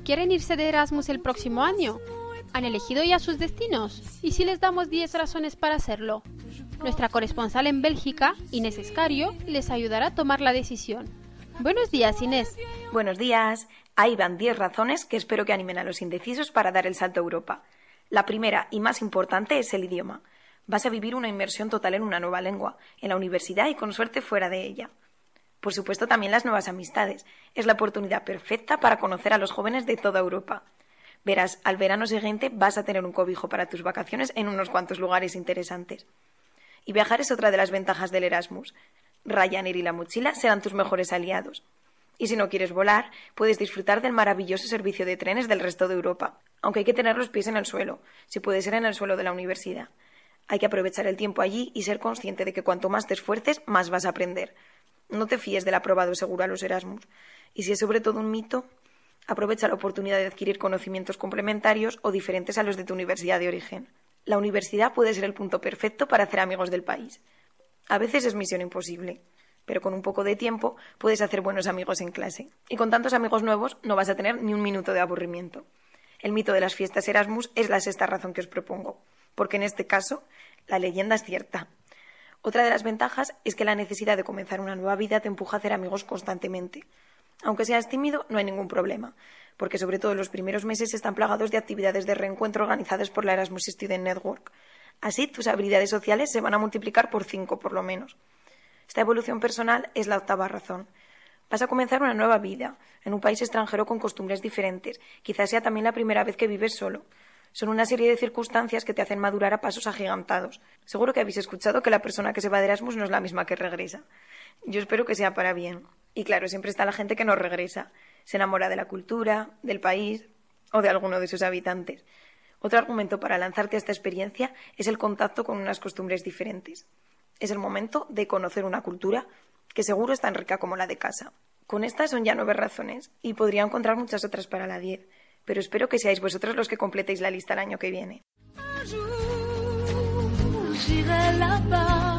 quieren irse de Erasmus el próximo año? ¿Han elegido ya sus destinos? ¿Y si les damos 10 razones para hacerlo? Nuestra corresponsal en Bélgica, Inés Escario, les ayudará a tomar la decisión. Buenos días, Inés. Buenos días. Ahí van 10 razones que espero que animen a los indecisos para dar el salto a Europa. La primera y más importante es el idioma. Vas a vivir una inmersión total en una nueva lengua, en la universidad y con suerte fuera de ella. Por supuesto, también las nuevas amistades. Es la oportunidad perfecta para conocer a los jóvenes de toda Europa. Verás, al verano siguiente vas a tener un cobijo para tus vacaciones en unos cuantos lugares interesantes. Y viajar es otra de las ventajas del Erasmus. Ryanair y la mochila serán tus mejores aliados. Y si no quieres volar, puedes disfrutar del maravilloso servicio de trenes del resto de Europa, aunque hay que tener los pies en el suelo, si puede ser en el suelo de la universidad. Hay que aprovechar el tiempo allí y ser consciente de que cuanto más te esfuerces, más vas a aprender. No te fíes del aprobado seguro a los Erasmus. Y si es sobre todo un mito, aprovecha la oportunidad de adquirir conocimientos complementarios o diferentes a los de tu universidad de origen. La universidad puede ser el punto perfecto para hacer amigos del país. A veces es misión imposible, pero con un poco de tiempo puedes hacer buenos amigos en clase. Y con tantos amigos nuevos no vas a tener ni un minuto de aburrimiento. El mito de las fiestas Erasmus es la sexta razón que os propongo, porque en este caso la leyenda es cierta. Otra de las ventajas es que la necesidad de comenzar una nueva vida te empuja a hacer amigos constantemente. Aunque seas tímido, no hay ningún problema, porque sobre todo los primeros meses están plagados de actividades de reencuentro organizadas por la Erasmus Student Network. Así, tus habilidades sociales se van a multiplicar por 5 por lo menos. Esta evolución personal es la octava razón. Vas a comenzar una nueva vida, en un país extranjero con costumbres diferentes. Quizás sea también la primera vez que vives solo. Son una serie de circunstancias que te hacen madurar a pasos agigantados. Seguro que habéis escuchado que la persona que se va de Erasmus no es la misma que regresa. Yo espero que sea para bien. Y claro, siempre está la gente que no regresa. Se enamora de la cultura, del país o de alguno de sus habitantes. Otro argumento para lanzarte a esta experiencia es el contacto con unas costumbres diferentes. Es el momento de conocer una cultura que seguro es tan rica como la de casa. Con estas son ya 9 razones y podría encontrar muchas otras para la 10. Pero espero que seáis vosotros los que completéis la lista el año que viene.